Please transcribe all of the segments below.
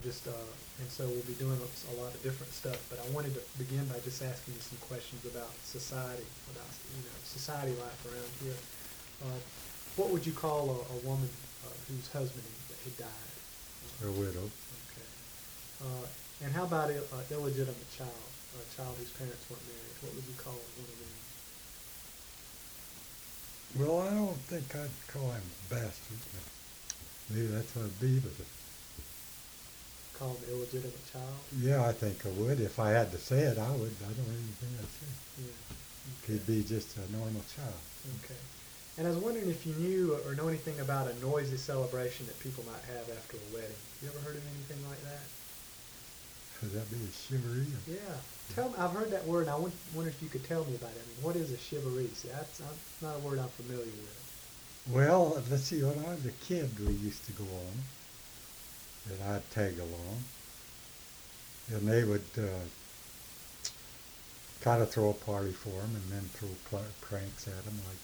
and so we'll be doing a lot of different stuff. But I wanted to begin by just asking you some questions about society, about society life around here. Uh, what would you call a woman whose husband had died? A widow. Okay. And how about an illegitimate child, a child whose parents weren't married? What would you call one of them? Well, I don't think I'd call him a bastard, but maybe that's what it'd be, but Call him an illegitimate child? yeah, I think I would. If I had to say it, I would. I don't really think I'd say it. Yeah. He'd be just a normal child. Okay. And I was wondering if you knew or know anything about a noisy celebration that people might have after a wedding. You ever heard of anything like that? Could that be a chivalry? Yeah. I've heard that word, and I wonder if you could tell me about it. I mean, what is a chivalry? See, that's not a word I'm familiar with. Well, let's see, when I was a kid, we used to go on, and I'd tag along, and they would kind of throw a party for them and then throw pranks at them, like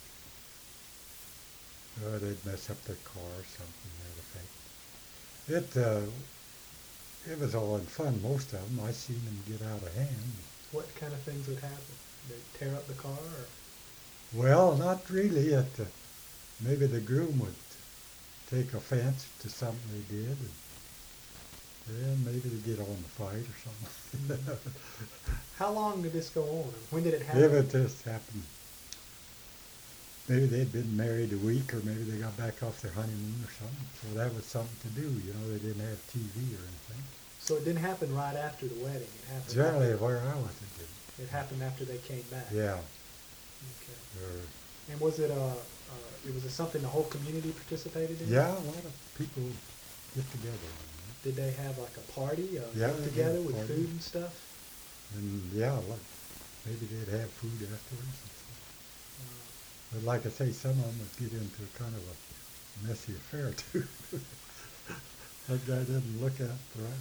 they'd mess up their car or something to that effect. It was all in fun, most of them. I seen them get out of hand. What kind of things would happen? They'd tear up the car? Or? Well, not really. Maybe the groom would take offense to something they did, and then maybe they'd get on the fight or something. How long did this go on? When did it happen? If it just happened, maybe they'd been married a week, or maybe they got back off their honeymoon or something. So that was something to do. You know, they didn't have TV or anything. So it didn't happen right after the wedding. It happened. Generally, where I was, it did. It happened after they came back. Yeah. Okay. And was it something the whole community participated in? Yeah, a lot of people get together on that. Did they have like a party? Yeah, get together with food and stuff? And yeah, maybe they'd have food afterwards. And stuff. But like I say, some of them would get into kind of a messy affair too. That guy didn't look at it the right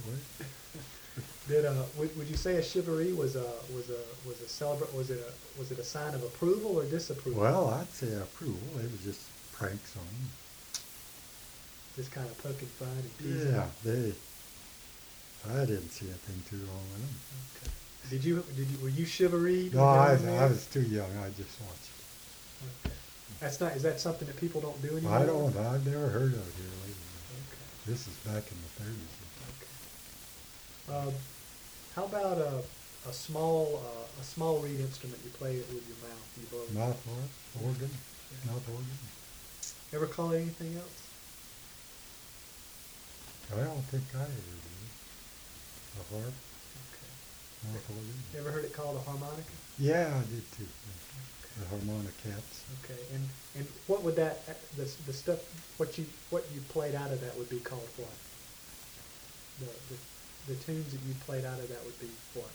way. Would you say a chivalry was a sign of approval or disapproval? Well, I'd say approval. It was just pranks on them. Just kind of poking fun and teasing. Yeah, I didn't see anything too wrong with them. Okay. Were you chivalry? No, I was too young. I just watched it. Okay. Is that something that people don't do anymore? I've never heard of it here lately. Okay. This is back in the 30s. Okay. How about a small reed instrument you play it with your mouth? Mouth organ? Yeah. Mouth organ? Ever call it anything else? I don't think I ever did. A harp? Okay. Mouth organ? You ever heard it called a harmonica? Yeah, I did too. Okay. The harmonicats. Okay, and what would the stuff what you played out of that would be called what? The tunes that you played out of that would be what?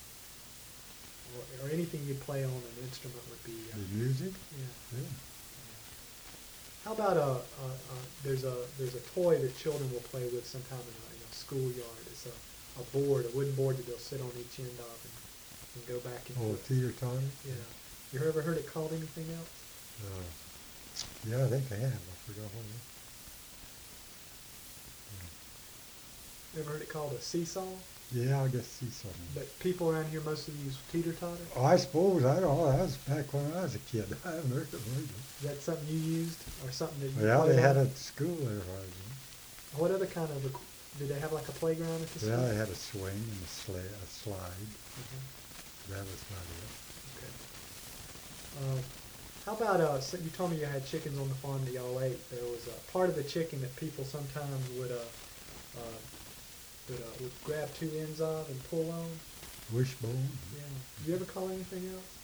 Or anything you play on an instrument would be. The music? Yeah. Yeah. How about there's a toy that children will play with sometime in a schoolyard. It's a wooden board that they'll sit on each end of and go back and Oh, forth. teeter-totter? Yeah. You ever heard it called anything else? Yeah, I think I have. I forgot what it was. You ever heard it called a seesaw? Yeah, I guess seesaw. But people around here mostly use teeter-totter? Oh, I suppose. I don't know. That was back when I was a kid. I haven't heard of it. Is that something you used or something that you Yeah, played they had on? it at school there. What other kind of, did they have like a playground at the school? Yeah, they had a swing and a slide. Mhm. That was about it. Okay. How about, so you told me you had chickens on the farm that y'all ate. There was a part of the chicken that people sometimes would grab two ends of and pull on. Wishbone. Yeah. You ever call anything else?